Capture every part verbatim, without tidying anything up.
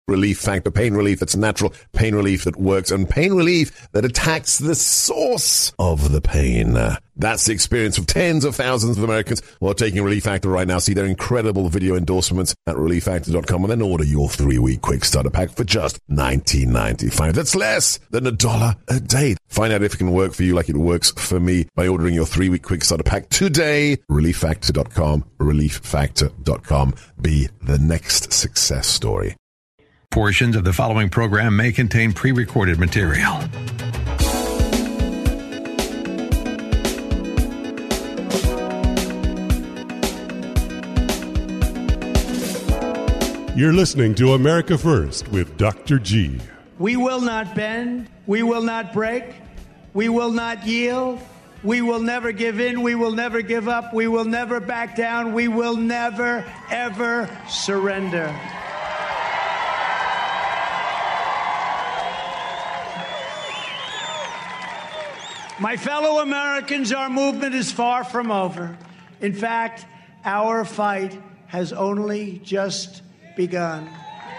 Relief Factor. Pain relief that's natural, pain relief that works, and pain relief that attacks the source of the pain. That's the experience of tens of thousands of Americans who are taking Relief Factor right now. See their incredible video endorsements at relief factor dot com and then order your three-week quick starter pack for just nineteen ninety-five. That's less than a dollar a day. Find out if it can work for you like it works for me by ordering your three-week quick starter pack today. relief factor dot com. relief factor dot com. Be the next success story. Portions of the following program may contain pre-recorded material. You're listening to America First with Doctor G. We will not bend. We will not break. We will not yield. We will never give in. We will never give up. We will never back down. We will never, ever surrender. My fellow Americans, our movement is far from over. In fact, our fight has only just begun.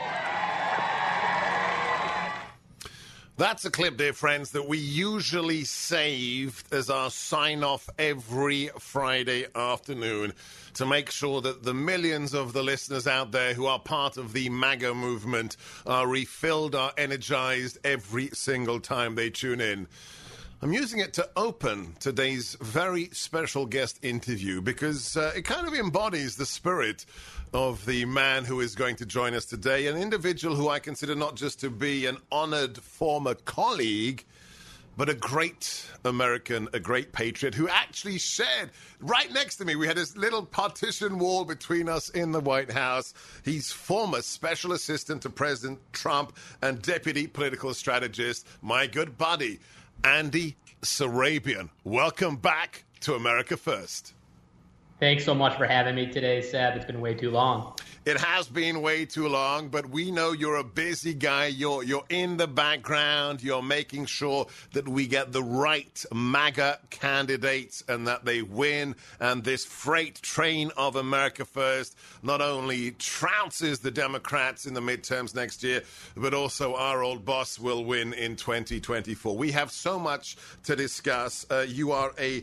That's a clip, dear friends, that we usually save as our sign-off every Friday afternoon to make sure that the millions of the listeners out there who are part of the MAGA movement are refilled, are energized every single time they tune in. I'm using it to open today's very special guest interview because uh, it kind of embodies the spirit of the man who is going to join us today, an individual who I consider not just to be an honored former colleague, but a great American, a great patriot who actually shared right next to me. We had this little partition wall between us in the White House. He's former special assistant to President Trump and deputy political strategist, my good buddy, Andy Surabian. Welcome back to America First. Thanks so much for having me today, Seb. It's been way too long. It has been way too long, but we know you're a busy guy. You're you're in the background. You're making sure that we get the right MAGA candidates and that they win. And this freight train of America First not only trounces the Democrats in the midterms next year, but also our old boss will win in twenty twenty-four. We have so much to discuss. Uh, you are a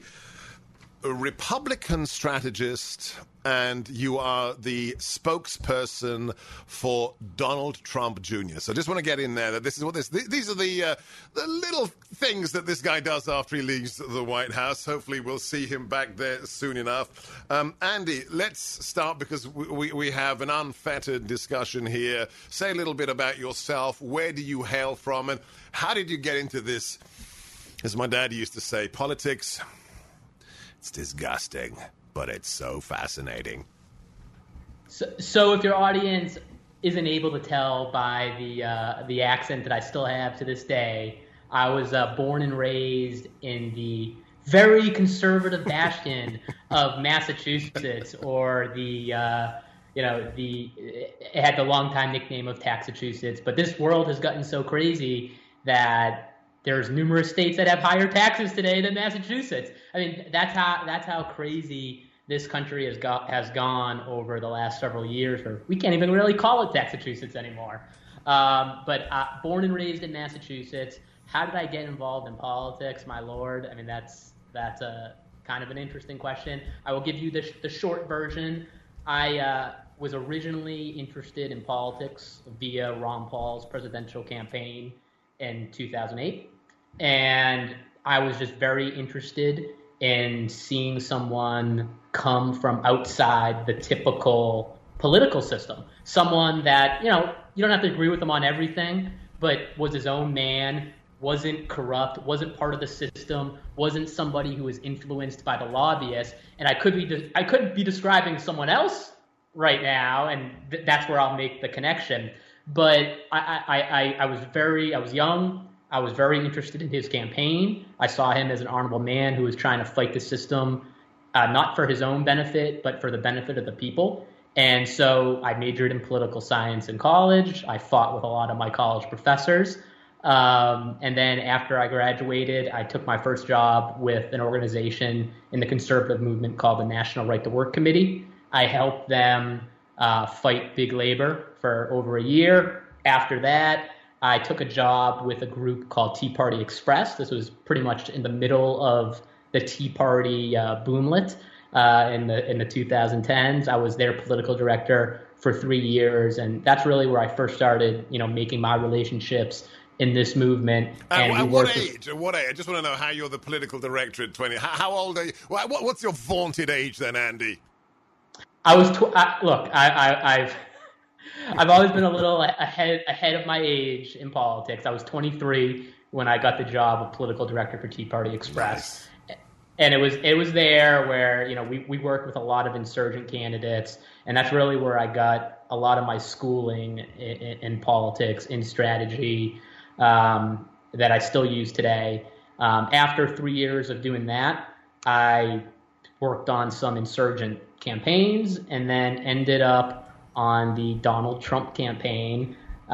a Republican strategist, and you are the spokesperson for Donald Trump Junior So I just want to get in there that this is what this, these are the, uh, the little things that this guy does after he leaves the White House. Hopefully we'll see him back there soon enough. Um, Andy, let's start because we, we, we have an unfettered discussion here. Say a little bit about yourself. Where do you hail from, and how did you get into this? As my dad used to say, politics, it's disgusting, but it's so fascinating. So, so if your audience isn't able to tell by the uh, the accent that I still have to this day, I was uh, born and raised in the very conservative bastion of Massachusetts, or the uh, you know the it had the longtime nickname of Taxachusetts. But this world has gotten so crazy that there's numerous states that have higher taxes today than Massachusetts. I mean, that's how that's how crazy this country has got has gone over the last several years. Or we can't even really call it Taxachusetts anymore. Um, but uh, born and raised in Massachusetts. How did I get involved in politics, my lord? I mean, that's that's a kind of an interesting question. I will give you the the short version. I uh, was originally interested in politics via Ron Paul's presidential campaign in two thousand eight. And I was just very interested in seeing someone come from outside the typical political system. Someone that, you know, you don't have to agree with him on everything, but was his own man, wasn't corrupt, wasn't part of the system, wasn't somebody who was influenced by the lobbyists. And I could be de- I could be describing someone else right now, and th- that's where I'll make the connection. But I, I, I, I was very, I was young. I was very interested in his campaign. I saw him as an honorable man who was trying to fight the system, uh, not for his own benefit, but for the benefit of the people. And so I majored in political science in college. I fought with a lot of my college professors. Um, and then after I graduated, I took my first job with an organization in the conservative movement called the National Right to Work Committee. I helped them uh, fight big labor for over a year. After that, I took a job with a group called Tea Party Express. This was pretty much in the middle of the Tea Party uh, boomlet uh, in the in the twenty tens. I was their political director for three years, and that's really where I first started, you know, making my relationships in this movement. And and at we what worked age? with- At what age? I just want to know how you're the political director at twenty. How, how old are you? What, what's your vaunted age then, Andy? I was tw- I, look. I, I, I've I've always been a little ahead ahead of my age in politics. I was twenty-three when I got the job of political director for Tea Party Express. Nice. And it was it was there where, you know, we, we worked with a lot of insurgent candidates, and that's really where I got a lot of my schooling in, in, in politics, in strategy, um, that I still use today. Um, after three years of doing that, I worked on some insurgent campaigns and then ended up on the Donald Trump campaign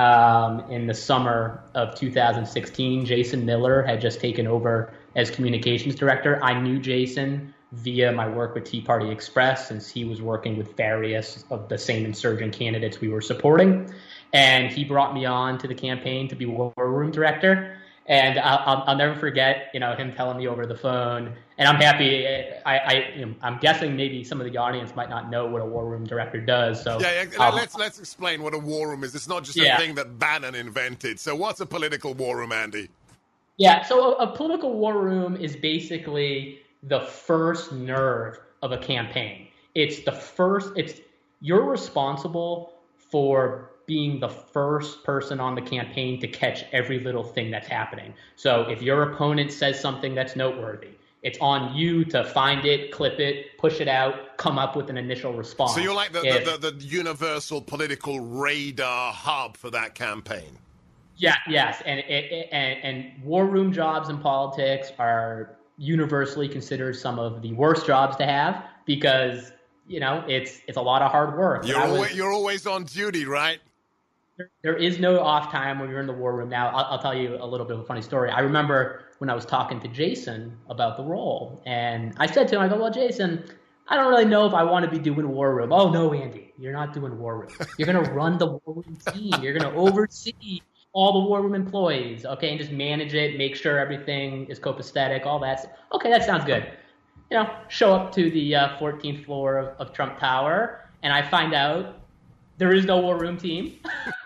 um, in the summer of two thousand sixteen. Jason Miller had just taken over as communications director. I knew Jason via my work with Tea Party Express, since he was working with various of the same insurgent candidates we were supporting. And he brought me on to the campaign to be war room director. And I'll, I'll never forget, you know, him telling me over the phone. And I'm happy. I, I, you know, I'm guessing maybe some of the audience might not know what a war room director does. So Yeah, yeah um, let's let's explain what a war room is. It's not just Yeah. a thing that Bannon invented. So what's a political war room, Andy? Yeah, so a, a political war room is basically the first nerve of a campaign. It's the first, it's, you're responsible for being the first person on the campaign to catch every little thing that's happening. So if your opponent says something that's noteworthy, it's on you to find it, clip it, push it out, come up with an initial response. So you're like the, If- the, the, the universal political radar hub for that campaign. Yeah, yes, and, it, and and war room jobs in politics are universally considered some of the worst jobs to have, because, you know, it's it's a lot of hard work. You're I was- always, you're always on duty, right? there, there is no off time when you're in the war room. Now, I'll, I'll tell you a little bit of a funny story. I remember when I was talking to Jason about the role, and I said to him, I go, well, Jason, I don't really know if I want to be doing war room. Oh, no, Andy, you're not doing war room. You're going to run the war room team. You're going to oversee all the war room employees, okay, and just manage it, make sure everything is copacetic, all that. Okay, that sounds good. You know, show up to the uh, fourteenth floor of, of Trump Tower, and I find out there is no war room team.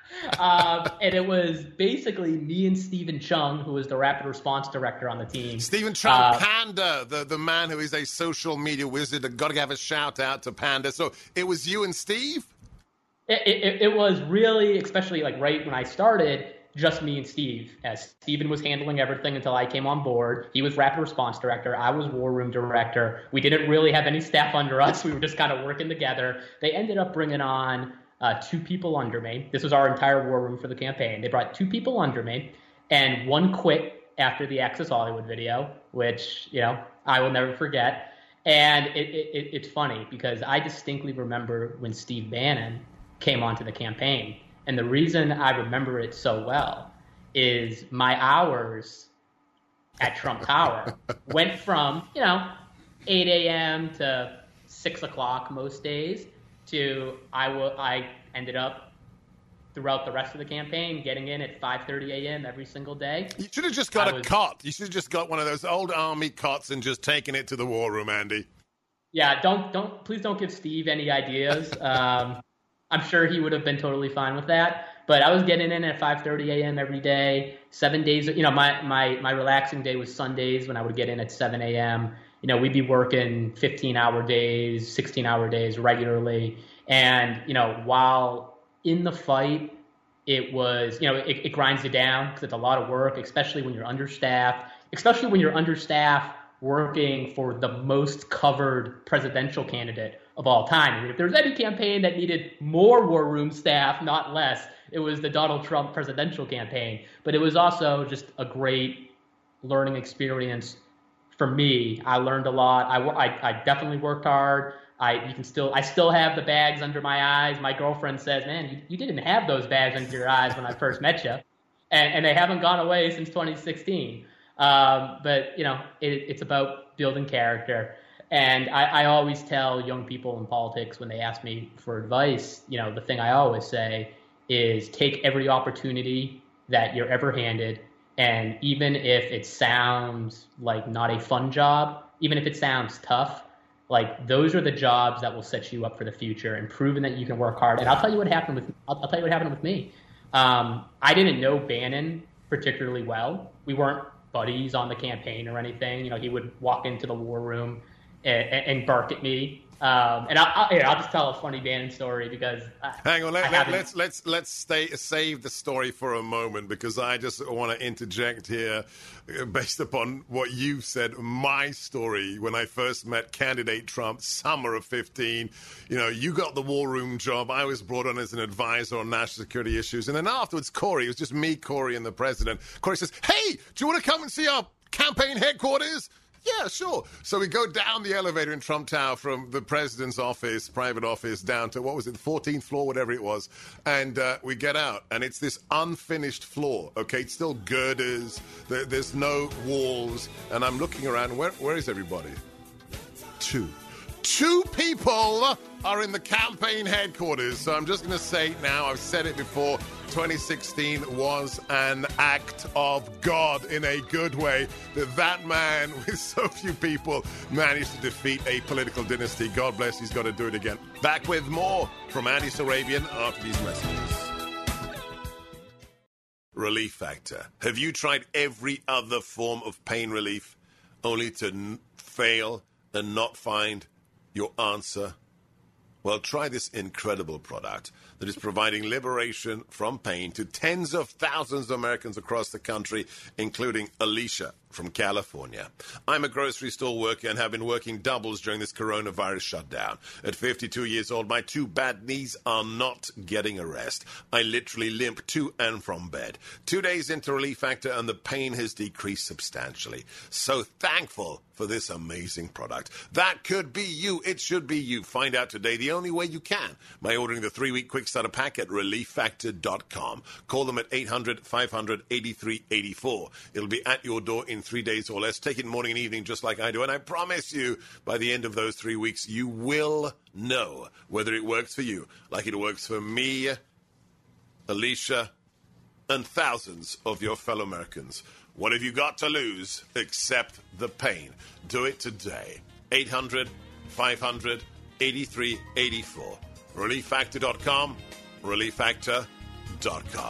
um, and it was basically me and Stephen Chung, who was the rapid response director on the team. Stephen Trump, Uh, Panda, the, the man who is a social media wizard. I've got to give a shout out to Panda. So it was you and Steve? It, it, it was really, especially like right when I started, just me and Steve, as Stephen was handling everything until I came on board. He was rapid response director. I was war room director. We didn't really have any staff under us. We were just kind of working together. They ended up bringing on uh, two people under me. This was our entire war room for the campaign. They brought two people under me, and one quit after the Access Hollywood video, which, you know, I will never forget. And it, it, it's funny because I distinctly remember when Steve Bannon came onto the campaign. And the reason I remember it so well is my hours at Trump Tower went from, you know, eight a.m. to six o'clock most days to I, w- I ended up throughout the rest of the campaign getting in at five thirty a.m. every single day. You should have just got I a was- cot. You should have just got one of those old army cots and just taken it to the war room, Andy. Yeah, don't don't please don't give Steve any ideas. Um, I'm sure he would have been totally fine with that. But I was getting in at five thirty a.m. every day, seven days. You know, my, my, my relaxing day was Sundays when I would get in at seven a.m. You know, we'd be working fifteen-hour days, sixteen-hour days regularly. And, you know, while in the fight, it was, you know, it, it grinds you down because it's a lot of work, especially when you're understaffed, especially when you're understaffed working for the most covered presidential candidate of all time. I mean, if there's any campaign that needed more war room staff, not less, it was the Donald Trump presidential campaign. But it was also just a great learning experience for me. I learned a lot. I, I, I definitely worked hard. I you can still I still have the bags under my eyes. My girlfriend says, "Man, you, you didn't have those bags under your eyes when I first met you," and, and they haven't gone away since twenty sixteen. Um, but you know, it, it's about building character. And I, I always tell young people in politics when they ask me for advice, you know, the thing I always say is take every opportunity that you're ever handed. And even if it sounds like not a fun job, even if it sounds tough, like those are the jobs that will set you up for the future and proving that you can work hard. And I'll tell you what happened with, I'll, I'll tell you what happened with me. Um, I didn't know Bannon particularly well. We weren't buddies on the campaign or anything. You know, he would walk into the war room and, and, and bark at me. Um, and I'll, I'll, here, I'll just tell a funny Bannon story because I, hang on, let, I let, let's let's let's stay save the story for a moment because I just want to interject here, based upon what you said. My story when I first met candidate Trump, summer of fifteen. You know, you got the war room job. I was brought on as an advisor on national security issues, and then afterwards, Corey. It was just me, Corey, and the president. Corey says, "Hey, do you want to come and see our campaign headquarters?" Yeah, sure. So we go down the elevator in Trump Tower from the president's office, private office, down to, what was it, the fourteenth floor, whatever it was. And uh, we get out, and it's this unfinished floor, okay? It's still girders. There, there's no walls. And I'm looking around. Where, where is everybody? Two. Two people are in the campaign headquarters. So I'm just going to say now, I've said it before, twenty sixteen was an act of God in a good way. That that man, with so few people, managed to defeat a political dynasty. God bless, he's got to do it again. Back with more from Andy Sarabian after these messages. Relief Factor. Have you tried every other form of pain relief only to n- fail and not find your answer? Well, try this incredible product that is providing liberation from pain to tens of thousands of Americans across the country, including Alicia from California. I'm a grocery store worker and have been working doubles during this coronavirus shutdown. At fifty-two years old, my two bad knees are not getting a rest. I literally limp to and from bed. Two days into Relief Factor and the pain has decreased substantially. So thankful for this amazing product. That could be you. It should be you. Find out today the only way you can by ordering the three-week quick starter pack at relief factor dot com. Call them at eight hundred, five hundred, eighty-three eighty-four. It'll be at your door in three days or less. Take it morning and evening just like I do. And I promise you, by the end of those three weeks, you will know whether it works for you like it works for me, Alicia, and thousands of your fellow Americans. What have you got to lose except the pain? Do it today. eight hundred, five hundred, eighty-three eighty-four. relief factor dot com. relief factor dot com.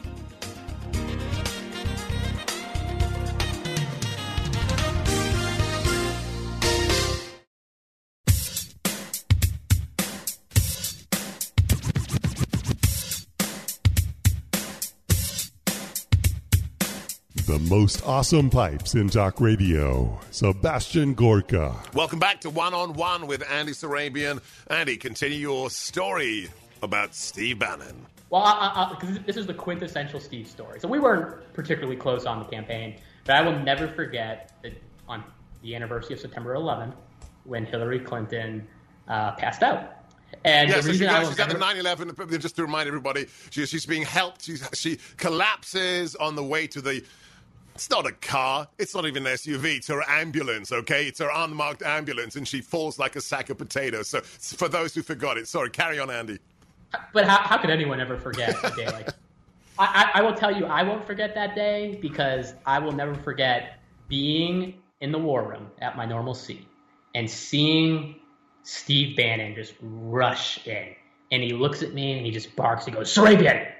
The most awesome pipes in talk radio. Sebastian Gorka. Welcome back to One on One with Andy Sarabian. Andy, continue your story about Steve Bannon. Well, I, I, I, this is the quintessential Steve story. So we weren't particularly close on the campaign, but I will never forget that on the anniversary of September eleventh, when Hillary Clinton uh, passed out. And yeah, the so reason she I goes, will she's at never... the nine eleven, just to remind everybody, she, she's being helped. She's, she collapses on the way to the... It's not a car. It's not even an S U V. It's her ambulance, okay? It's her unmarked ambulance, and she falls like a sack of potatoes. So for those who forgot it, sorry, carry on, Andy. But how, how could anyone ever forget a day like that? I, I, I will tell you, I won't forget that day because I will never forget being in the war room at my normal seat and seeing Steve Bannon just rush in. And he looks at me and he just barks. He goes, Sarabian!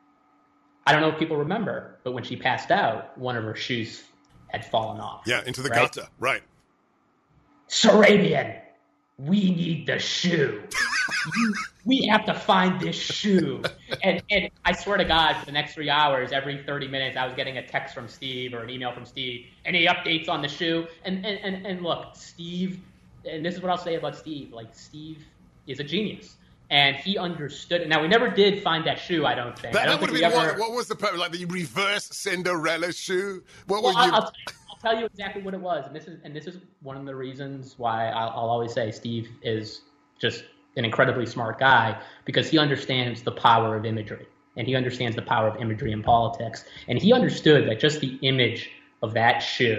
I don't know if people remember, but when she passed out, one of her shoes had fallen off. Yeah, into the right? gutter, right. Sarabian, we need the shoe. We have to find this shoe. And and I swear to God, for the next three hours, every thirty minutes, I was getting a text from Steve or an email from Steve. Any updates on the shoe? And and, and, and look, Steve, and this is what I'll say about Steve. Like, Steve is a genius. And he understood it. Now, we never did find that shoe, I don't think. That, I don't that would think have been ever... what, what was the purpose? Like the reverse Cinderella shoe? What well, were you? I'll, I'll, I'll tell you exactly what it was. And this is and this is one of the reasons why I'll, I'll always say Steve is just an incredibly smart guy, because he understands the power of imagery. And he understands the power of imagery in politics. And he understood that just the image of that shoe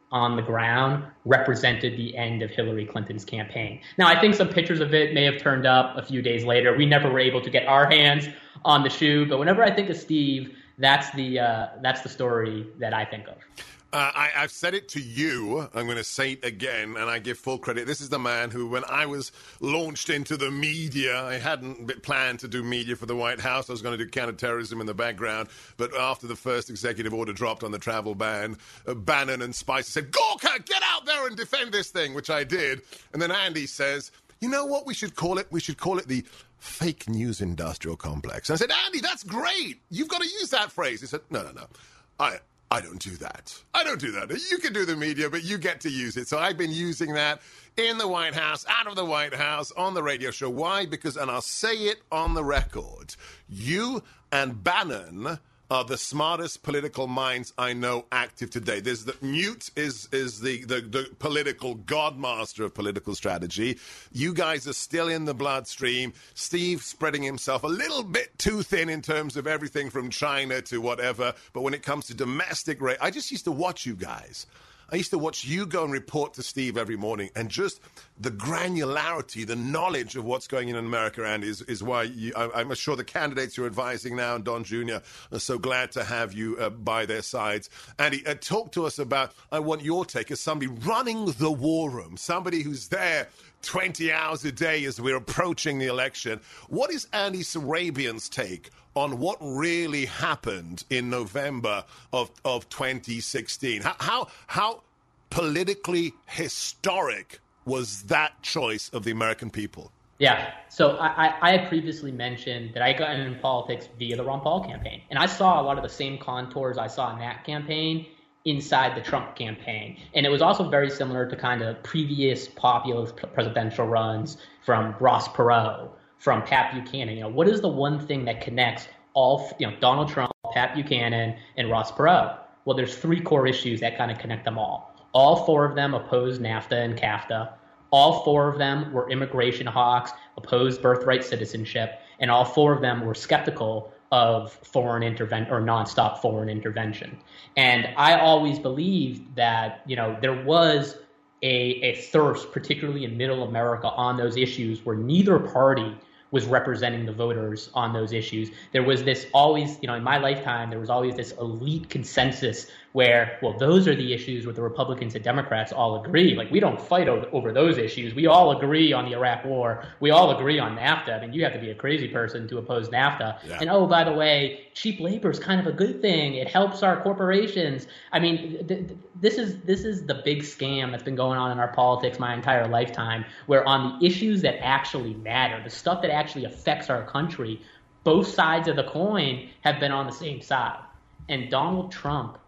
on the ground represented the end of Hillary Clinton's campaign. Now, I think some pictures of it may have turned up a few days later. We never were able to get our hands on the shoe, but whenever I think of Steve, that's the uh, that's the story that I think of. Uh, I, I've said it to you. I'm going to say it again, and I give full credit. This is the man who, when I was launched into the media, I hadn't planned to do media for the White House. I was going to do counterterrorism in the background. But after the first executive order dropped on the travel ban, uh, Bannon and Spicer said, Gorka, get out there and defend this thing, which I did. And then Andy says, you know what we should call it? We should call it the fake news industrial complex. And I said, Andy, that's great. You've got to use that phrase. He said, no, no, no. I... I don't do that. I don't do that. You can do the media, but you get to use it. So I've been using that in the White House, out of the White House, on the radio show. Why? Because, and I'll say it on the record, you and Bannon are the smartest political minds I know active today. There's the Newt is is the, the, the political godmaster of political strategy. You guys are still in the bloodstream. Steve spreading himself a little bit too thin in terms of everything from China to whatever. But when it comes to domestic race, I just used to watch you guys. I used to watch you go and report to Steve every morning, and just the granularity, the knowledge of what's going on in America, Andy, is, is why you, I, I'm sure the candidates you're advising now, and Don Junior are so glad to have you uh, by their sides. Andy, uh, talk to us about, I want your take as somebody running the war room, somebody who's there twenty hours a day as we're approaching the election. What is Andy Sarabian's take on what really happened in November of, of twenty sixteen? How, how, how politically historic was that choice of the American people? Yeah, so I, I had previously mentioned that I got into politics via the Ron Paul campaign. And I saw a lot of the same contours I saw in that campaign inside the Trump campaign. And it was also very similar to kind of previous populist presidential runs from Ross Perot, from Pat Buchanan. You know, what is the one thing that connects all, you know, Donald Trump, Pat Buchanan, and Ross Perot? Well, there's three core issues that kind of connect them all. All four of them opposed NAFTA and CAFTA. All four of them were immigration hawks, opposed birthright citizenship, and all four of them were skeptical of foreign intervention or nonstop foreign intervention. And I always believed that, you know, there was a, a thirst, particularly in middle America, on those issues where neither party was representing the voters on those issues. There was this always, you know, in my lifetime, there was always this elite consensus where, well, those are the issues where the Republicans and Democrats all agree. Like, we don't fight over, over those issues. We all agree on the Iraq War. We all agree on NAFTA. I mean, you have to be a crazy person to oppose NAFTA. Yeah. And, oh, by the way, cheap labor is kind of a good thing. It helps our corporations. I mean, th- th- this is this is the big scam that's been going on in our politics my entire lifetime, where on the issues that actually matter, the stuff that actually affects our country, both sides of the coin have been on the same side. And Donald Trump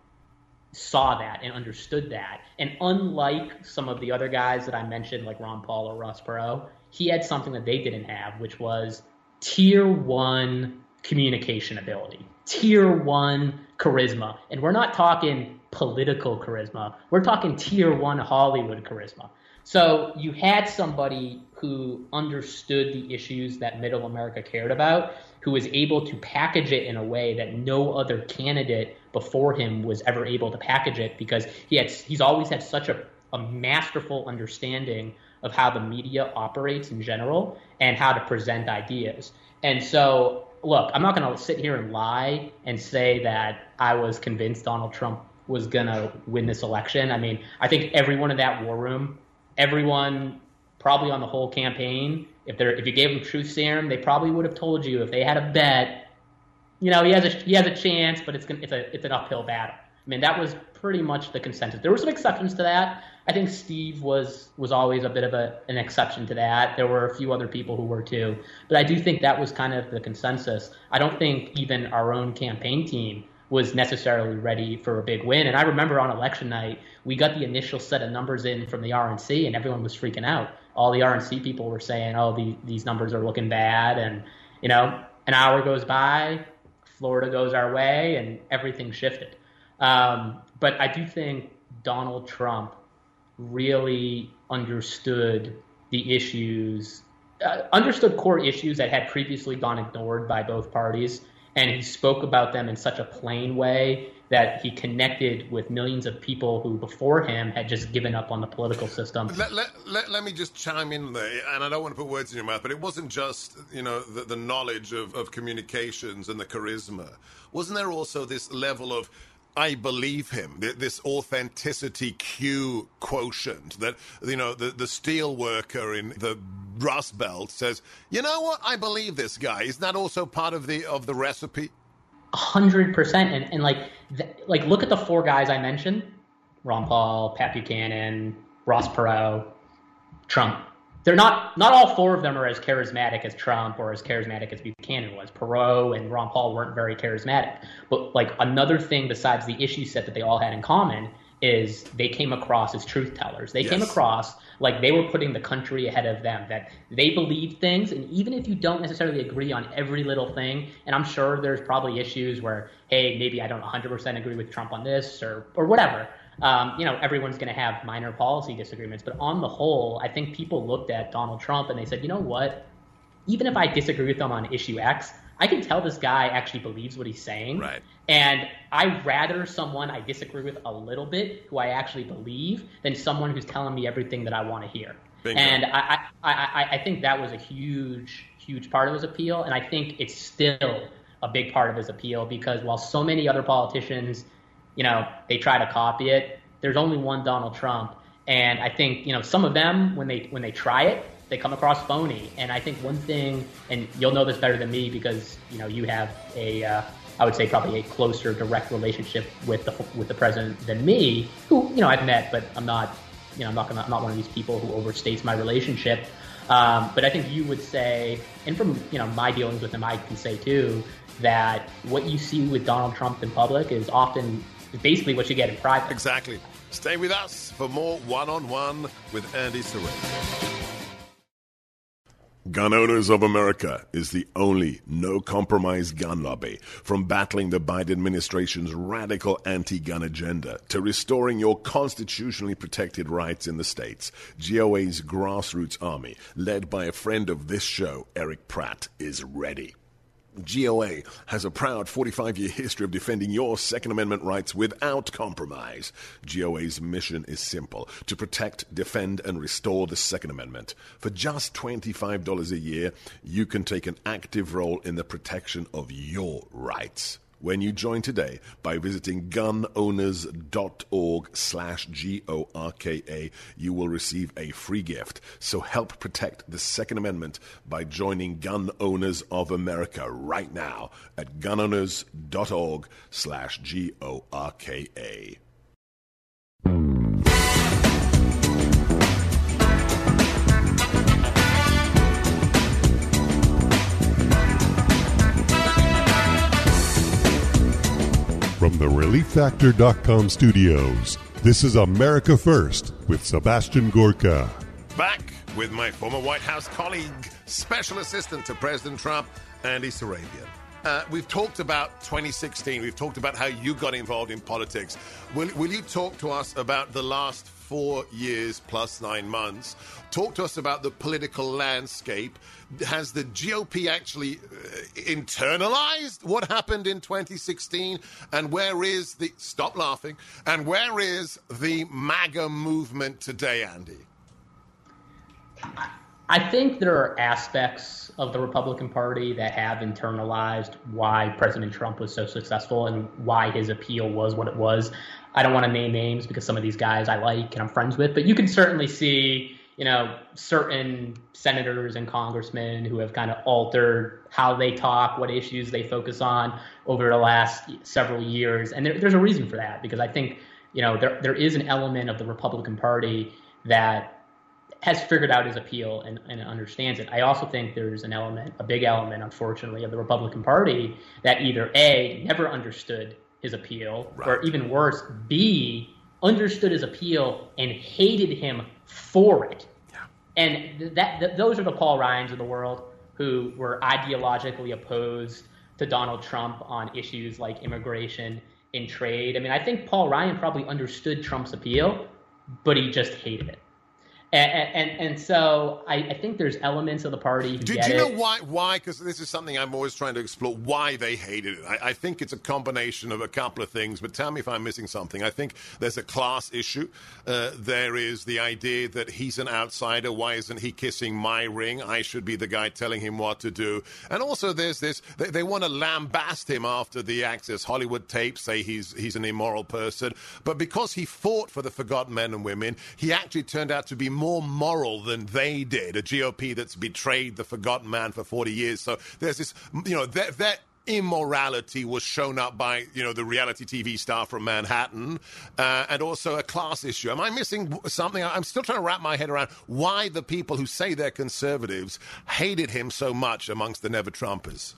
saw that and understood that. And unlike some of the other guys that I mentioned, like Ron Paul or Ross Perot, he had something that they didn't have, which was tier one communication ability, tier one charisma. And we're not talking political charisma. We're talking tier one Hollywood charisma. So you had somebody who understood the issues that middle America cared about, who was able to package it in a way that no other candidate before him was ever able to package it, because he had he's always had such a, a masterful understanding of how the media operates in general and how to present ideas. And so, look, I'm not going to sit here and lie and say that I was convinced Donald Trump was going to win this election. I mean, I think everyone in that war room, everyone probably on the whole campaign, if they're if you gave them truth serum, they probably would have told you if they had a bet, you know, he has a he has a chance, but it's gonna, it's a it's an uphill battle. I mean, that was pretty much the consensus. There were some exceptions to that. I think Steve was was always a bit of a an exception to that. There were a few other people who were too, but I do think that was kind of the consensus. I don't think even our own campaign team was necessarily ready for a big win. And I remember on election night, we got the initial set of numbers in from the R N C, and everyone was freaking out. All the R N C people were saying, oh, the, these numbers are looking bad. And, you know, an hour goes by, Florida goes our way, and everything shifted. Um, but I do think Donald Trump really understood the issues, uh, understood core issues that had previously gone ignored by both parties. And he spoke about them in such a plain way that he connected with millions of people who before him had just given up on the political system. Let, let, let, let me just chime in there, and I don't want to put words in your mouth, but it wasn't just, you know, the, the knowledge of, of communications and the charisma. Wasn't there also this level of, I believe him, this authenticity Q quotient that, you know, the, the steel worker in the Rust Belt says, you know what, I believe this guy. Isn't that also part of the of the recipe? A hundred percent. And, and like, th- like, look at the four guys I mentioned, Ron Paul, Pat Buchanan, Ross Perot, Trump. They're not, not all four of them are as charismatic as Trump or as charismatic as Buchanan was. Perot and Ron Paul weren't very charismatic. But like another thing besides the issue set that they all had in common is they came across as truth tellers. They yes. came across like they were putting the country ahead of them, that they believed things. And even if you don't necessarily agree on every little thing, and I'm sure there's probably issues where, hey, maybe I don't one hundred percent agree with Trump on this or or whatever. Um, you know, everyone's going to have minor policy disagreements. But on the whole, I think people looked at Donald Trump and they said, you know what? Even if I disagree with them on issue X, I can tell this guy actually believes what he's saying. Right. And I'd rather someone I disagree with a little bit who I actually believe than someone who's telling me everything that I want to hear. Bingo. And I, I, I, I think that was a huge, huge part of his appeal. And I think it's still a big part of his appeal because while so many other politicians, you know, they try to copy it, there's only one Donald Trump. And I think, you know, some of them, when they when they try it, they come across phony. And I think one thing, and you'll know this better than me because, you know, you have a, uh, I would say probably a closer direct relationship with the with the president than me, who, you know, I've met, but I'm not, you know, I'm not gonna, I'm not one of these people who overstates my relationship. Um, but I think you would say, and from, you know, my dealings with him, I can say too, that what you see with Donald Trump in public is often basically what you get in private. Exactly. Stay with us for more One-on-One with Andy Seredian. Gun Owners of America is the only no-compromise gun lobby. From battling the Biden administration's radical anti-gun agenda to restoring your constitutionally protected rights in the states, G O A's grassroots army, led by a friend of this show, Eric Pratt, is ready. G O A has a proud forty-five-year history of defending your Second Amendment rights without compromise. G O A's mission is simple: to protect, defend, and restore the Second Amendment. For just twenty-five dollars a year, you can take an active role in the protection of your rights. When you join today by visiting gunowners.org slash G O R K A, you will receive a free gift. So help protect the Second Amendment by joining Gun Owners of America right now at gunowners.org slash G O R K A. From the relief factor dot com studios, this is America First with Sebastian Gorka. Back with my former White House colleague, Special Assistant to President Trump, Andy Seredian. Uh, we've talked about twenty sixteen. We've talked about how you got involved in politics. Will, will you talk to us about the last four years plus nine months? Talk to us about the political landscape. Has the G O P actually uh, internalized what happened in twenty sixteen? And where is the, stop laughing, and where is the MAGA movement today, Andy? I think there are aspects of the Republican Party that have internalized why President Trump was so successful and why his appeal was what it was. I don't want to name names because some of these guys I like and I'm friends with, but you can certainly see, you know, certain senators and congressmen who have kind of altered how they talk, what issues they focus on over the last several years. And there, there's a reason for that, because I think, you know, there there is an element of the Republican Party that has figured out his appeal and, and understands it. I also think there's an element, a big element, unfortunately, of the Republican Party that either A, never understood his appeal, right, or even worse, B, understood his appeal and hated him for it. Yeah. And that, that those are the Paul Ryans of the world who were ideologically opposed to Donald Trump on issues like immigration and trade. I mean, I think Paul Ryan probably understood Trump's appeal, but he just hated it. And, and and so I, I think there's elements of the party who do, get do you know it. why? Why? Because this is something I'm always trying to explore. Why they hated it? I, I think it's a combination of a couple of things. But tell me if I'm missing something. I think there's a class issue. Uh, there is the idea that he's an outsider. Why isn't he kissing my ring? I should be the guy telling him what to do. And also there's this. They, they want to lambast him after the Access Hollywood tapes. Say he's he's an immoral person. But because he fought for the forgotten men and women, he actually turned out to be more moral than they did, a G O P that's betrayed the forgotten man for forty years. So there's this, you know, that, that immorality was shown up by, you know, the reality T V star from Manhattan, uh, and also a class issue. Am I missing something? I'm still trying to wrap my head around why the people who say they're conservatives hated him so much amongst the Never-Trumpers.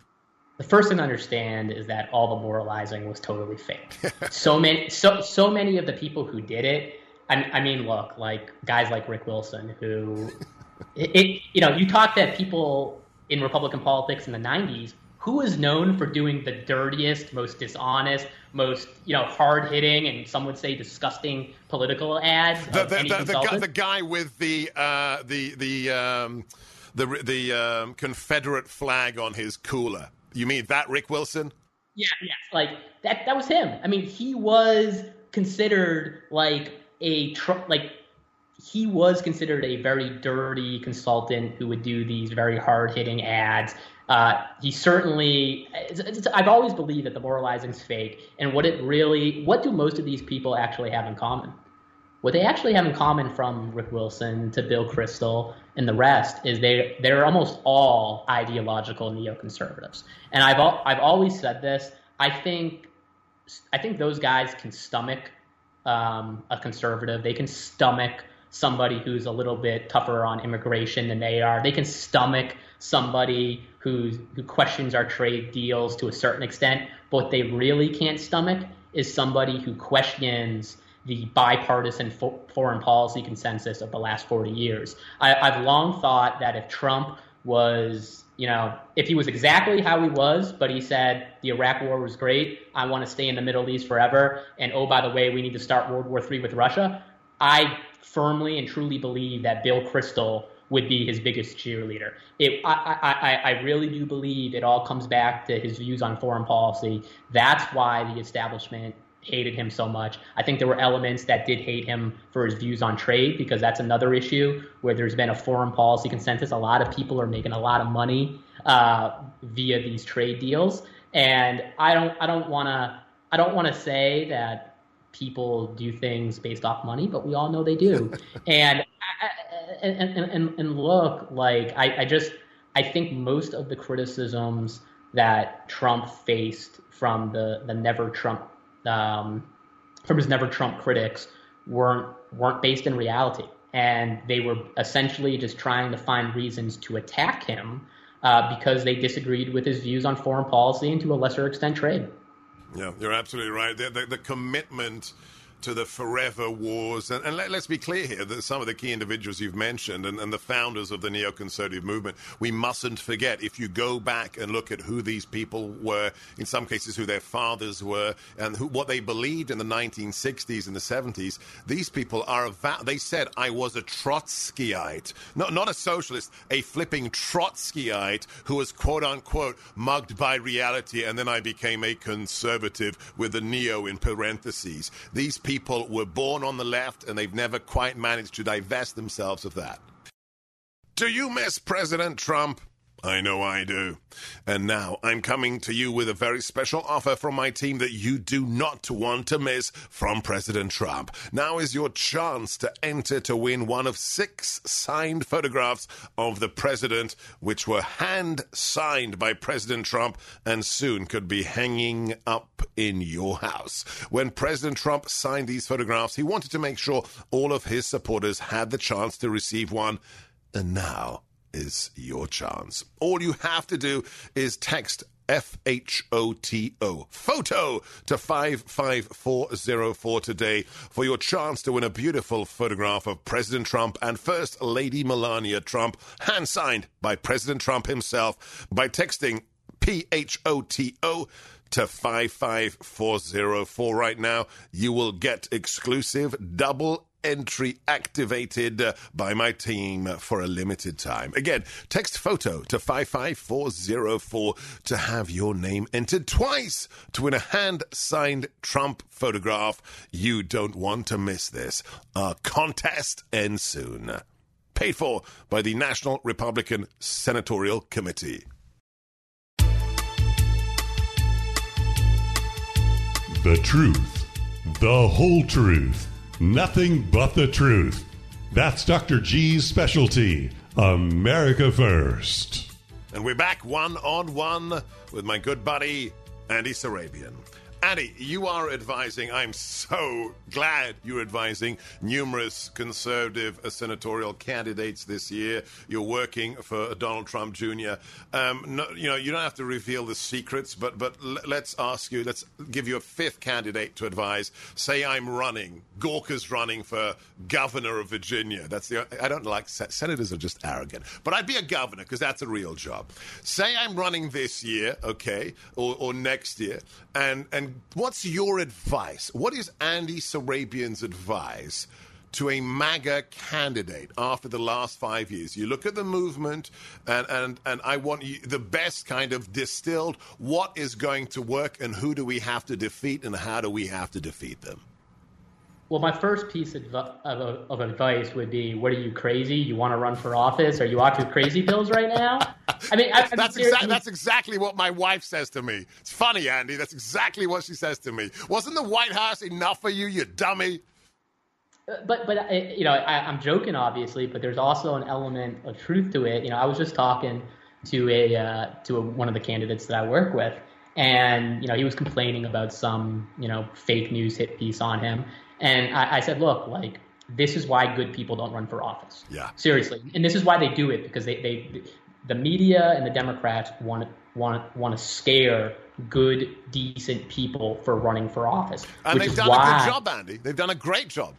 The first thing to understand is that all the moralizing was totally fake. so many, so so many of the people who did it. I, I mean, look, like guys like Rick Wilson, who, it, it, you know, you talk to people in Republican politics in the nineties, who was known for doing the dirtiest, most dishonest, most, you know, hard-hitting, and some would say disgusting political ads. The, of the, any the, the, guy, consultant. the guy with the uh, the the um, the the um, Confederate flag on his cooler. You mean that Rick Wilson? Yeah, yeah, like that. That was him. I mean, he was considered like. A tr- like he was considered a very dirty consultant who would do these very hard hitting ads. Uh, he certainly, it's, it's, I've always believed that the moralizing is fake. And what it really, what do most of these people actually have in common? What they actually have in common, from Rick Wilson to Bill Kristol and the rest, is they they're almost all ideological neoconservatives. And I've al- I've always said this. I think I think those guys can stomach Um, a conservative. They can stomach somebody who's a little bit tougher on immigration than they are. They can stomach somebody who's, who questions our trade deals to a certain extent. But what they really can't stomach is somebody who questions the bipartisan fo- foreign policy consensus of the last forty years. I, I've long thought that if Trump was, you know, if he was exactly how he was, but he said the Iraq war was great, I want to stay in the Middle East forever, and oh, by the way, we need to start World War Three with Russia, I firmly and truly believe that Bill Kristol would be his biggest cheerleader. It, I, I, I really do believe it all comes back to his views on foreign policy. That's why the establishment hated him so much. I think there were elements that did hate him for his views on trade, because that's another issue where there's been a foreign policy consensus. A lot of people are making a lot of money uh, via these trade deals, and I don't, I don't want to, I don't want to say that people do things based off money, but we all know they do. and, and, and and and look, like I, I just, I think most of the criticisms that Trump faced from the the Never Trump Um, from his Never Trump critics weren't weren't based in reality, and they were essentially just trying to find reasons to attack him uh, because they disagreed with his views on foreign policy and to a lesser extent trade. Yeah, you're absolutely right. The, the, the commitment to the forever wars. And, and let, let's be clear here that some of the key individuals you've mentioned and, and the founders of the neoconservative movement, we mustn't forget, if you go back and look at who these people were, in some cases who their fathers were, and who, what they believed in the nineteen sixties and the seventies, these people are, a va- they said, I was a Trotskyite, not, not a socialist, a flipping Trotskyite who was, quote unquote, mugged by reality, and then I became a conservative with a neo in parentheses. These people were born on the left, and they've never quite managed to divest themselves of that. Do you miss President Trump? I know I do. And now I'm coming to you with a very special offer from my team that you do not want to miss from President Trump. Now is your chance to enter to win one of six signed photographs of the president, which were hand-signed by President Trump and soon could be hanging up in your house. When President Trump signed these photographs, he wanted to make sure all of his supporters had the chance to receive one. And now is your chance. All you have to do is text F H O T O, photo, to five five four zero four today for your chance to win a beautiful photograph of President Trump and First Lady Melania Trump, hand-signed by President Trump himself, by texting P H O T O to five five four zero four right now. You will get exclusive double entry activated uh, by my team for a limited time. Again, text photo to five five four zero four to have your name entered twice to win a hand-signed Trump photograph. You don't want to miss this. Our contest ends soon. Paid for by the National Republican Senatorial Committee. The truth. The whole truth. Nothing but the truth. That's Doctor G's specialty. America First. And we're back one-on-one with my good buddy, Andy Sarabian. Andy, you are advising, I'm so glad you're advising numerous conservative uh, senatorial candidates this year. You're working for Donald Trump Junior Um, no, you know, you don't have to reveal the secrets, but but l- let's ask you, let's give you a fifth candidate to advise. Say I'm running, Gorka's running for governor of Virginia. That's the, I don't like, senators are just arrogant, but I'd be a governor because that's a real job. Say I'm running this year, okay, or, or next year, and, and what's your advice? What is Andy Sarabian's advice to a MAGA candidate after the last five years? You look at the movement, and, and, and I want you, the best kind of distilled, what is going to work, and who do we have to defeat, and how do we have to defeat them? Well, my first piece of, of, of advice would be, what are you, crazy? You want to run for office? Are you off your crazy pills right now? I mean, I, that's, exa- that's exactly what my wife says to me. It's funny, Andy. That's exactly what she says to me. Wasn't the White House enough for you, you dummy? But, but you know, I, I'm joking, obviously, but there's also an element of truth to it. You know, I was just talking to a uh, to a, one of the candidates that I work with, and, you know, he was complaining about some, you know, fake news hit piece on him. And I, I said, look, like, this is why good people don't run for office. Yeah. Seriously. And this is why they do it, because they, they the media and the Democrats want to want want to scare good, decent people for running for office. And which they've is done why, a good job, Andy. They've done a great job.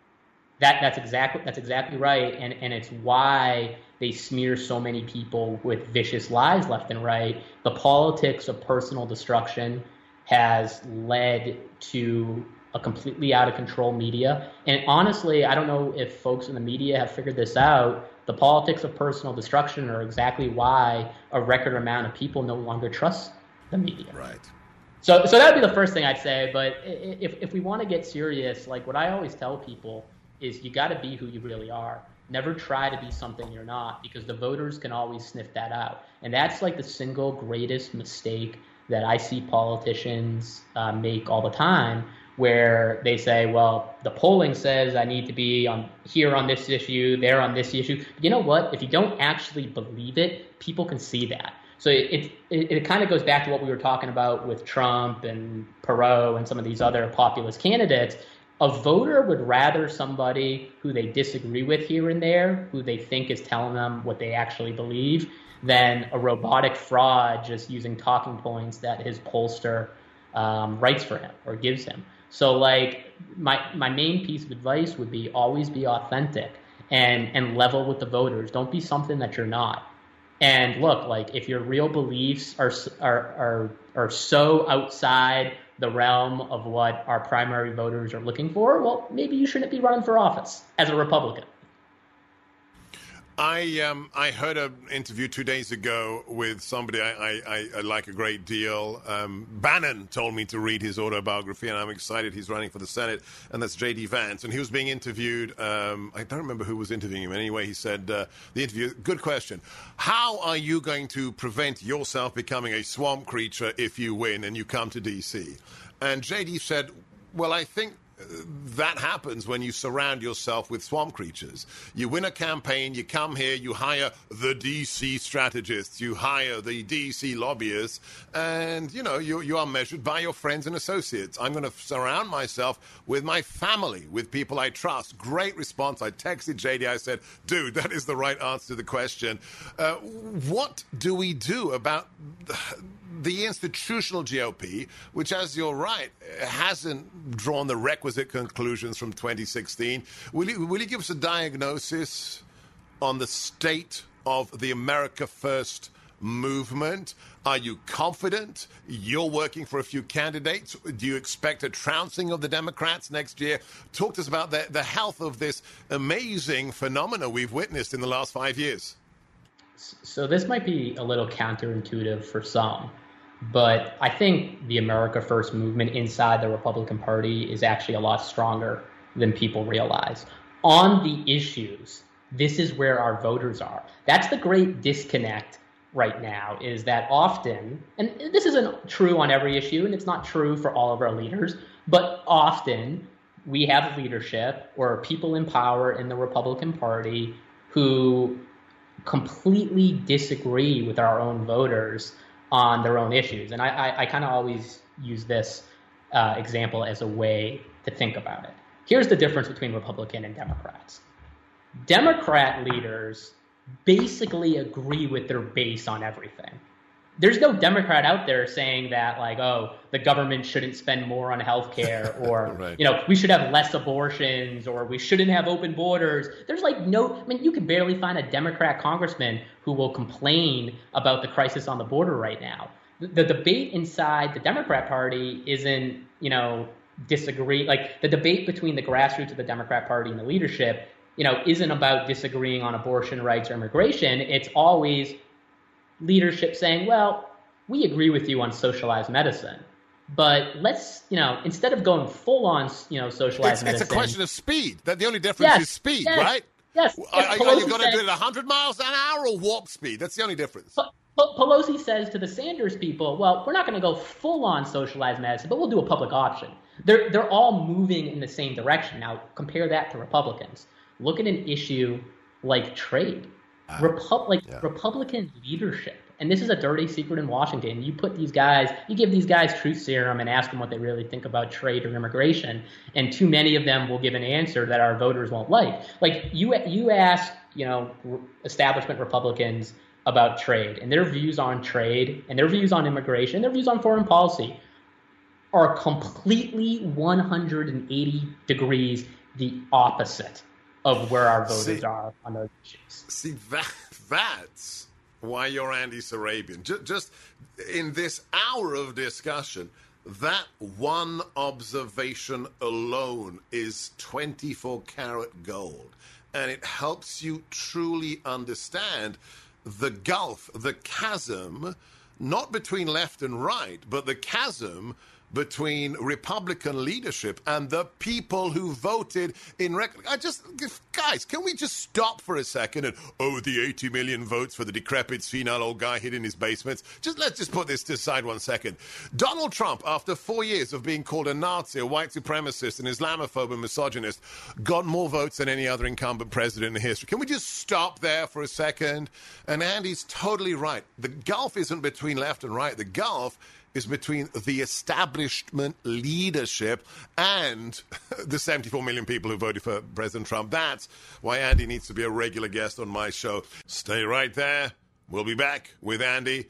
That that's exactly that's exactly right. And and it's why they smear so many people with vicious lies left and right. The politics of personal destruction has led to a completely out of control media. And honestly, I don't know if folks in the media have figured this out. The politics of personal destruction are exactly why a record amount of people no longer trust the media. Right. So so that would be the first thing I'd say. But if, if we want to get serious, like what I always tell people is you got to be who you really are. Never try to be something you're not, because the voters can always sniff that out. And that's like the single greatest mistake that I see politicians uh, make all the time, where they say, well, the polling says I need to be on here on this issue, there on this issue. But you know what? If you don't actually believe it, people can see that. So it, it, it kind of goes back to what we were talking about with Trump and Perot and some of these other populist candidates. A voter would rather somebody who they disagree with here and there, who they think is telling them what they actually believe, than a robotic fraud just using talking points that his pollster um, writes for him or gives him. So, like, my my main piece of advice would be always be authentic and, and level with the voters. Don't be something that you're not. And look, like, if your real beliefs are are are are so outside the realm of what our primary voters are looking for, well, maybe you shouldn't be running for office as a Republican. I um I heard an interview two days ago with somebody I, I, I like a great deal. Um, Bannon told me to read his autobiography, and I'm excited he's running for the Senate, and that's J D Vance. And he was being interviewed. Um, I don't remember who was interviewing him. Anyway, he said, uh, the interview, good question. How are you going to prevent yourself becoming a swamp creature if you win and you come to D C? And J D said, well, I think that happens when you surround yourself with swamp creatures. You win a campaign, you come here, you hire the D C strategists, you hire the D C lobbyists, and, you know, you, you are measured by your friends and associates. I'm going to surround myself with my family, with people I trust. Great response. I texted J D. I said, dude, that is the right answer to the question. Uh, what do we do about the institutional G O P, which, as you're right, hasn't drawn the requisite conclusions from twenty sixteen. Will you, will you give us a diagnosis on the state of the America First movement. Are you confident? You're working for a few candidates. Do you expect a trouncing of the Democrats next year? Talk to us about the, the health of this amazing phenomena we've witnessed in the last five years. So this might be a little counterintuitive for some, but I think the America First movement inside the Republican Party is actually a lot stronger than people realize. On the issues, this is where our voters are. That's the great disconnect right now, is that often, and this isn't true on every issue, and it's not true for all of our leaders, but often we have leadership or people in power in the Republican Party who completely disagree with our own voters on their own issues. And I, I, I kind of always use this uh, example as a way to think about it. Here's the difference between Republican and Democrats. Democrat leaders basically agree with their base on everything. There's no Democrat out there saying that, like, oh, the government shouldn't spend more on healthcare, or, right. you know, we should have less abortions, or we shouldn't have open borders. There's like no, I mean, you can barely find a Democrat congressman who will complain about the crisis on the border right now. The, the debate inside the Democrat Party isn't, you know, disagree. Like the debate between the grassroots of the Democrat Party and the leadership, you know, isn't about disagreeing on abortion rights or immigration. It's always leadership saying, well, we agree with you on socialized medicine, but let's, you know, instead of going full on, you know, socialized it's, medicine. It's a question of speed. That the only difference yes, is speed, yes, right? Yes. Are, yes are you going to said, do it at one hundred miles an hour or warp speed? That's the only difference. But, but Pelosi says to the Sanders people, well, we're not going to go full on socialized medicine, but we'll do a public option. They're, they're all moving in the same direction. Now, compare that to Republicans. Look at an issue like trade. Uh, Repu- like yeah. Republican leadership, and this is a dirty secret in Washington. You put these guys, you give these guys truth serum and ask them what they really think about trade or immigration, and too many of them will give an answer that our voters won't like. Like you, you ask, you know, establishment Republicans about trade, and their views on trade, and their views on immigration, their views on foreign policy are completely one hundred eighty degrees the opposite of where our voters see, are on those issues. See, that, that's why you're Andy Sarabian. Just, just in this hour of discussion, that one observation alone is twenty-four karat gold. And it helps you truly understand the gulf, the chasm, not between left and right, but the chasm between Republican leadership and the people who voted in rec- I just guys, can we just stop for a second and oh, the eighty million votes for the decrepit senile old guy hid in his basement? Just let's just put this to the side one second. Donald Trump, after four years of being called a Nazi, a white supremacist, an Islamophobe, and misogynist, got more votes than any other incumbent president in history. Can we just stop there for a second? And Andy's totally right. The gulf isn't between left and right. The gulf is between the establishment leadership and the seventy-four million people who voted for President Trump. That's why Andy needs to be a regular guest on my show. Stay right there. We'll be back with Andy.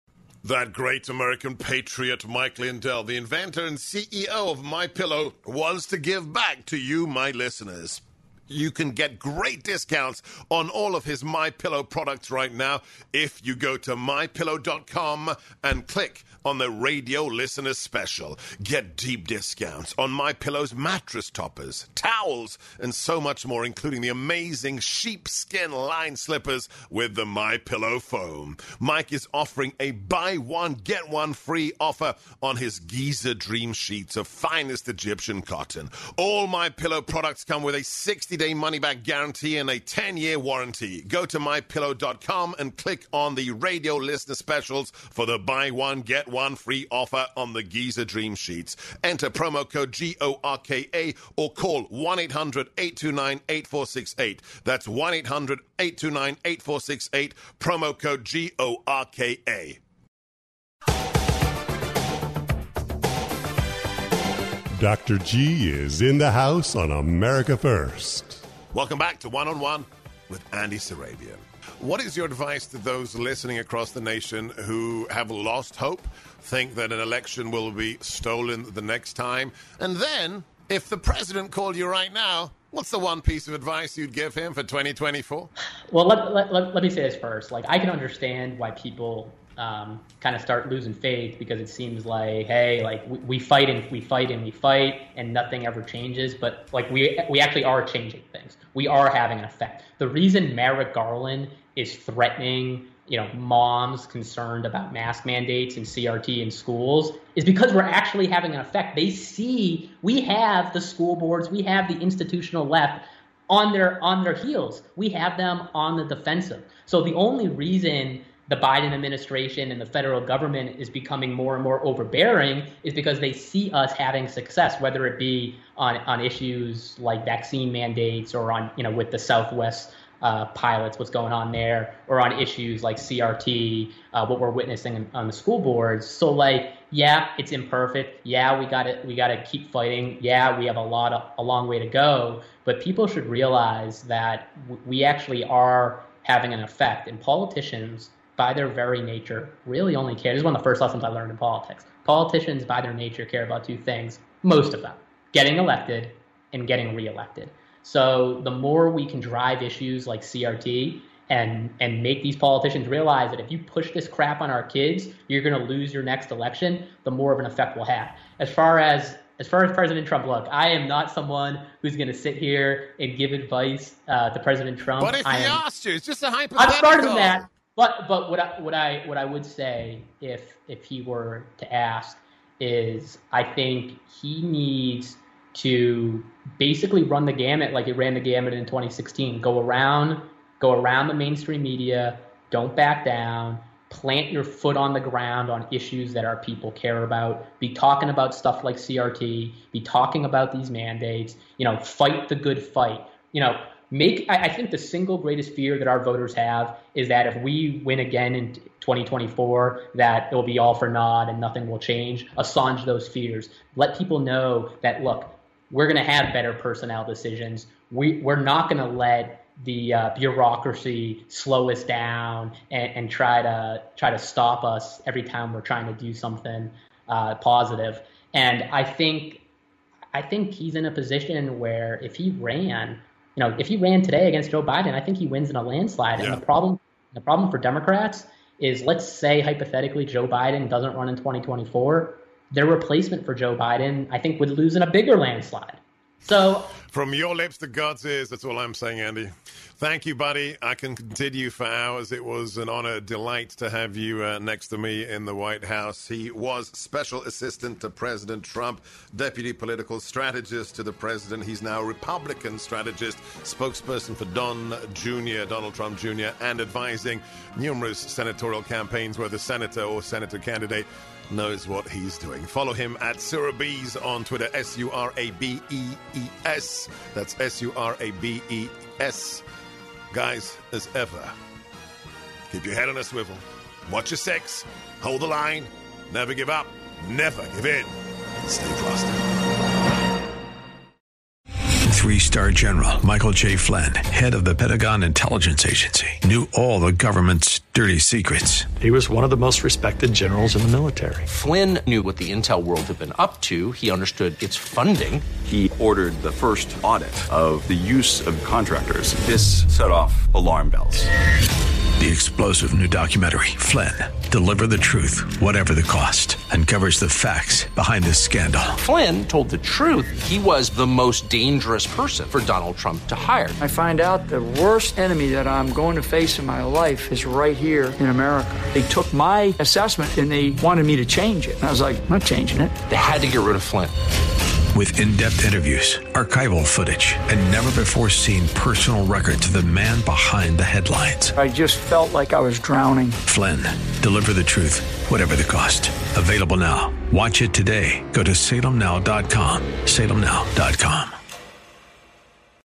That great American patriot, Mike Lindell, the inventor and C E O of MyPillow, wants to give back to you, my listeners. You can get great discounts on all of his MyPillow products right now if you go to my pillow dot com and click on the radio listener special. Get deep discounts on MyPillow's mattress toppers, towels, and so much more, including the amazing sheepskin lined slippers with the MyPillow foam. Mike is offering a buy one, get one free offer on his Giza Dream Sheets of finest Egyptian cotton. All MyPillow products come with a sixty-day money-back guarantee and a ten-year warranty. Go to my pillow dot com and click on the radio listener specials for the buy one, get one free offer on the Giza Dream Sheets. Enter promo code G O R K A or call one eight hundred, eight two nine, eight four six eight. That's one eight hundred, eight two nine, eight four six eight. Promo code G O R K A. Doctor G is in the house on America First. Welcome back to One on One with Andy Sarabian. What is your advice to those listening across the nation who have lost hope, think that an election will be stolen the next time? And then, if the president called you right now What's the one piece of advice you'd give him for twenty twenty-four? Well, let, let, let, let me say this first. Like, I can understand why people um, kind of start losing faith, because it seems like, hey, like we, we fight and we fight and we fight and nothing ever changes. But like we we actually are changing things. We are having an effect. The reason Merrick Garland is threatening, you know, moms concerned about mask mandates and C R T in schools is because we're actually having an effect. They see we have the school boards, we have the institutional left on their on their heels. We have them on the defensive. So the only reason the Biden administration and the federal government is becoming more and more overbearing is because they see us having success, whether it be on, on issues like vaccine mandates or on, you know, with the Southwest uh, pilots, what's going on there, or on issues like C R T, uh, what we're witnessing on the school boards. So like, yeah, it's imperfect. Yeah, we got to we got to keep fighting. Yeah, we have a lot of, a long way to go. But people should realize that w- we actually are having an effect, and politicians, by their very nature, really only care. This is one of the first lessons I learned in politics. Politicians, by their nature, care about two things, most of them: getting elected and getting reelected. So the more we can drive issues like C R T and and make these politicians realize that if you push this crap on our kids, you're going to lose your next election, the more of an effect we'll have. As far as as far as President Trump, look, I am not someone who's going to sit here and give advice uh, to President Trump. But if I he am, asked you, it's just a hypothetical. I'm smarter than that. But but what I what I what I would say if if he were to ask is, I think he needs to basically run the gamut like he ran the gamut in twenty sixteen. Go around go around the mainstream media, don't back down, plant your foot on the ground on issues that our people care about, be talking about stuff like C R T, be talking about these mandates, you know, fight the good fight. You know, Make I, I think the single greatest fear that our voters have is that if we win again in twenty twenty-four, that it will be all for naught and nothing will change. Assuage those fears. Let people know that, look, we're going to have better personnel decisions. We, we're not going to let the uh, bureaucracy slow us down and, and try to try to stop us every time we're trying to do something uh, positive. And I think I think he's in a position where if he ran, you know, if he ran today against Joe Biden, I think he wins in a landslide. Yeah. And the problem, the problem for Democrats is, let's say hypothetically Joe Biden doesn't run in twenty twenty-four, their replacement for Joe Biden, I think, would lose in a bigger landslide. So, from your lips to God's ears, that's all I'm saying, Andy. Thank you, buddy. I can continue for hours. It was an honor, delight to have you uh, next to me in the White House. He was special assistant to President Trump, deputy political strategist to the president. He's now Republican strategist, spokesperson for Don Junior, Donald Trump Junior, and advising numerous senatorial campaigns where the senator or senator candidate knows what he's doing. Follow him at Surabees on Twitter, S U R A B E E S. That's S U R A B E S. Guys, as ever, keep your head on a swivel. Watch your six. Hold the line. Never give up. Never give in. Stay frosty. Three-star General Michael J. Flynn, head of the Pentagon Intelligence Agency, knew all the government's dirty secrets. He was one of the most respected generals in the military. Flynn knew what the intel world had been up to. He understood its funding. He ordered the first audit of the use of contractors. This set off alarm bells. The explosive new documentary, Flynn, Deliver the Truth, Whatever the Cost, uncovers the facts behind this scandal. Flynn told the truth. He was the most dangerous person for Donald Trump to hire. I find out the worst enemy that I'm going to face in my life is right here in America. They took my assessment and they wanted me to change it. And I was like, I'm not changing it. They had to get rid of Flynn. With in-depth interviews, archival footage, and never-before-seen personal records of the man behind the headlines. I just felt like I was drowning. Flynn, Deliver the Truth, Whatever the Cost. Available now. Watch it today. Go to Salem Now dot com. Salem Now dot com.